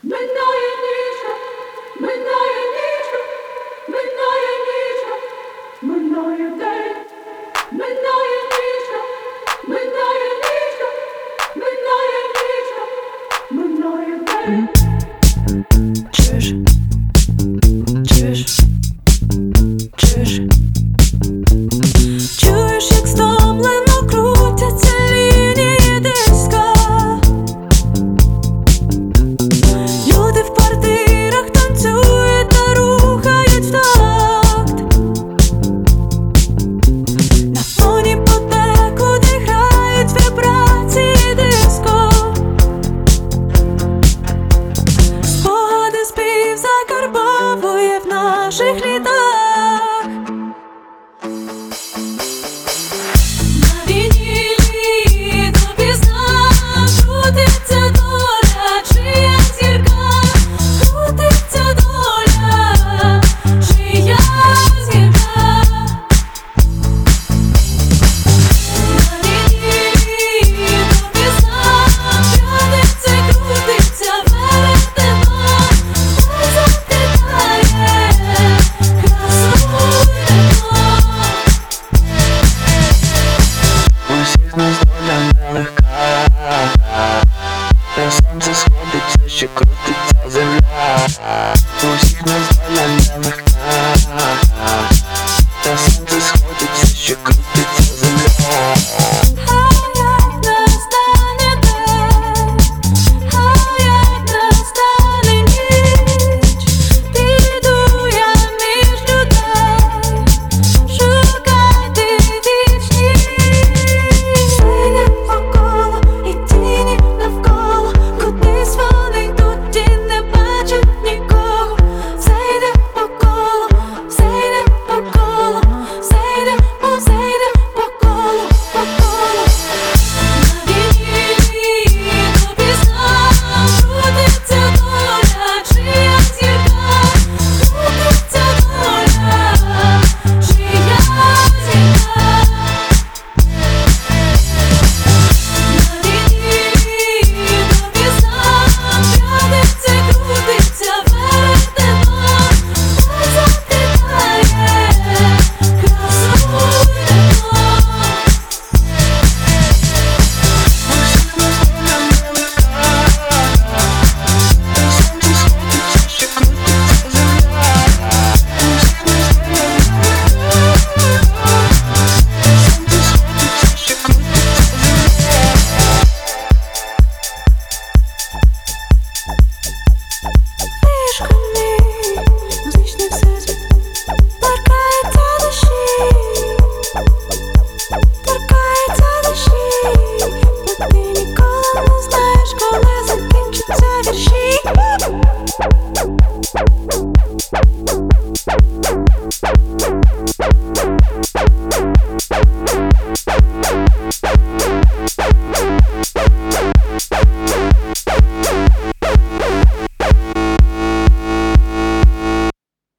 Минає ніч, минає ніч, минає ніч, минає день, минає ніч, минає ніч, минає ніч, минає день. Чуєш? Чуєш? Чуєш? Чуєш, як стомлено крутяться лінії диска. Люди в квартирах танцюють та рухають в такт. На фоні подекуди грають вібрації диско. Спогади спів закарбовує в наших літах. На вінілі допізна крутиться доля, чия зірка, крутиться доля, чия зірка. На вінілі допізна крутиться, крутиться, веретена, затикає красу вікно. У всіх нас доля нелегка, де сонце сходиться, ще крутиться земля.